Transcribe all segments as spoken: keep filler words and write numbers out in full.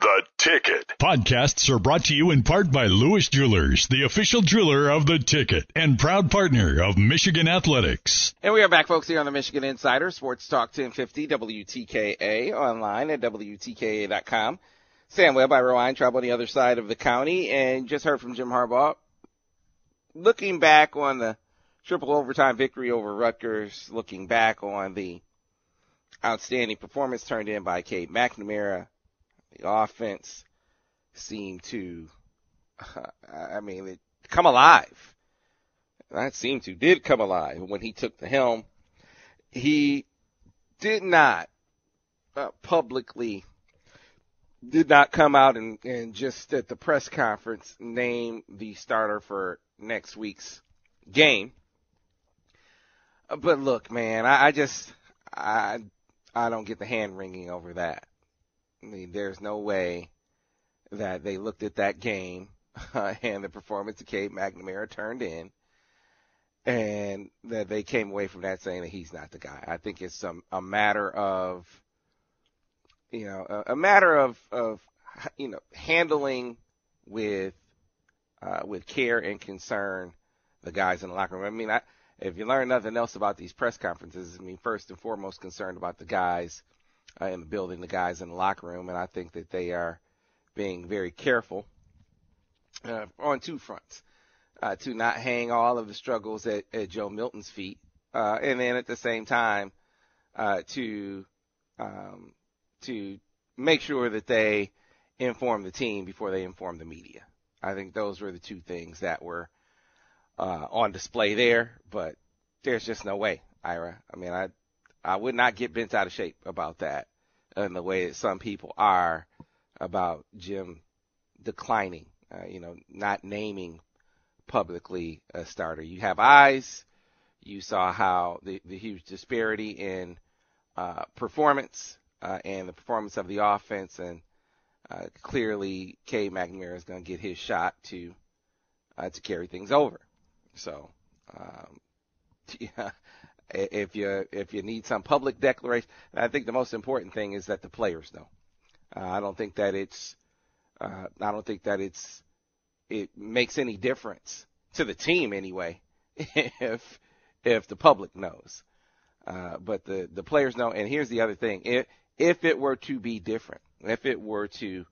The Ticket. Podcasts are brought to you in part by Lewis Jewelers, the official jeweler of The Ticket and proud partner of Michigan Athletics. And we are back, folks, here on the Michigan Insider, Sports Talk ten fifty, W T K A, online at W T K A dot com. Sam Webb, Ira Weintraub on the other side of the county, and just heard from Jim Harbaugh. Looking back on the triple overtime victory over Rutgers, looking back on the outstanding performance turned in by Cade McNamara, the offense seemed to, uh, I mean, it come alive. That seemed to, did come alive when he took the helm. He did not uh, publicly, did not come out and, and just at the press conference name the starter for next week's game. But look, man, I, I just, I, I don't get the hand wringing over that. I mean, there's no way that they looked at that game uh, and the performance that Cade McNamara turned in and that they came away from that saying that he's not the guy. I think it's some, a matter of, you know, a, a matter of, of, you know, handling with, uh, with care and concern the guys in the locker room. I mean, I, if you learn nothing else about these press conferences, I mean, first and foremost concerned about the guys Uh, in the building, the guys in the locker room, and I think that they are being very careful uh, on two fronts, uh, to not hang all of the struggles at, at Joe Milton's feet, uh, and then at the same time uh, to um, to make sure that they inform the team before they inform the media. I think those were the two things that were uh, on display there, but there's just no way, Ira. I mean, I I would not get bent out of shape about that and the way that some people are about Jim declining, uh, you know, not naming publicly a starter. You have eyes. You saw how the, the huge disparity in uh, performance uh, and the performance of the offense, and uh, clearly Cade McNamara is going to get his shot to uh, to carry things over. So, um, yeah. If you if you need some public declaration, I think the most important thing is that the players know. Uh, I don't think that it's uh, I don't think that it's it makes any difference to the team anyway if if the public knows. Uh, but the the players know. And here's the other thing: if if it were to be different, if it were to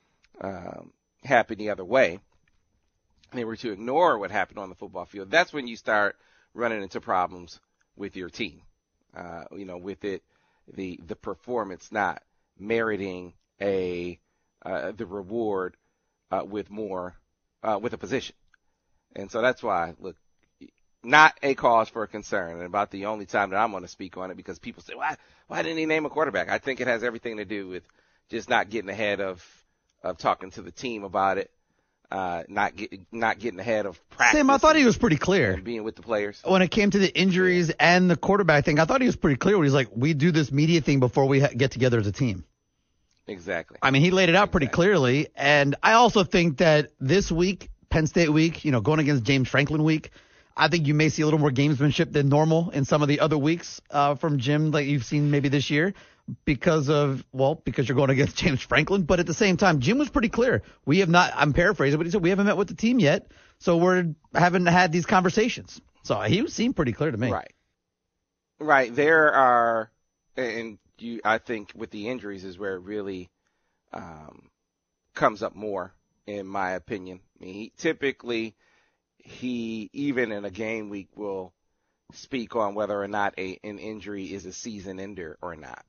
um, happen the other way, and they were to ignore what happened on the football field, that's when you start running into problems with your team, uh, you know, with it, the, the performance not meriting a, uh, the reward, uh, with more, uh, with a position. And so that's why, look, not a cause for concern, and about the only time that I'm going to speak on it, because people say, why, why didn't he name a quarterback? I think it has everything to do with just not getting ahead of, of talking to the team about it. Uh, not get, not getting ahead of practice. Sam, I thought he was pretty clear. And being with the players. When it came to the injuries and the quarterback thing, I thought he was pretty clear when he's like, we do this media thing before we ha- get together as a team. Exactly. I mean, he laid it out pretty exactly. clearly. And I also think that this week, Penn State week, you know, going against James Franklin week, I think you may see a little more gamesmanship than normal in some of the other weeks uh, from Jim like you've seen maybe this year. Because of, well, because you're going against James Franklin. But at the same time, Jim was pretty clear. We have not, I'm paraphrasing, but he said we haven't met with the team yet. So we're haven't had these conversations. So he seemed pretty clear to me. Right. Right. There are, and you, I think with the injuries is where it really um, comes up more, in my opinion. I mean, he, typically, he, even in a game week, will speak on whether or not a, an injury is a season ender or not.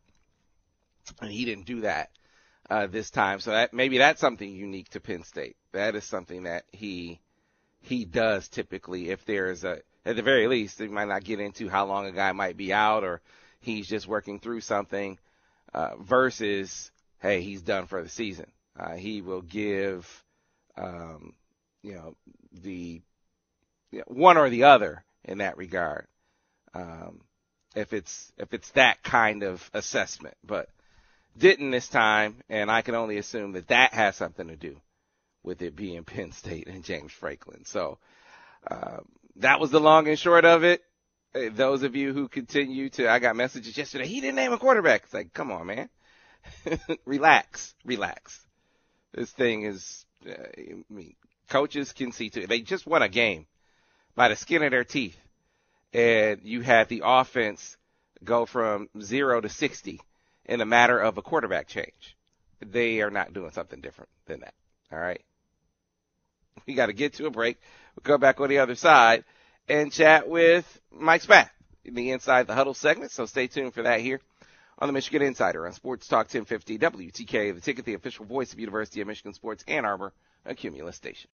And he didn't do that uh, this time. So that maybe that's something unique to Penn State. That is something that he he does typically. If there's a, at the very least, he might not get into how long a guy might be out, or he's just working through something, uh, versus, hey, he's done for the season. Uh, he will give, um, you know, the you know, one or the other in that regard. Um, if it's if it's that kind of assessment, but didn't this time, and I can only assume that that has something to do with it being Penn State and James Franklin. So uh, that was the long and short of it. Uh, those of you who continue to, I got messages yesterday, he didn't name a quarterback. It's like, come on, man. relax, relax. This thing is, uh, I mean, coaches can see too. They just won a game by the skin of their teeth, and you had the offense go from zero to sixty in a matter of a quarterback change. They are not doing something different than that. All right. We got to get to a break. We'll go back on the other side and chat with Mike Spath in the Inside the Huddle segment. So stay tuned for that here on the Michigan Insider on Sports Talk ten fifty W T K, the Ticket, the official voice of University of Michigan Sports Ann Arbor, a Cumulus station.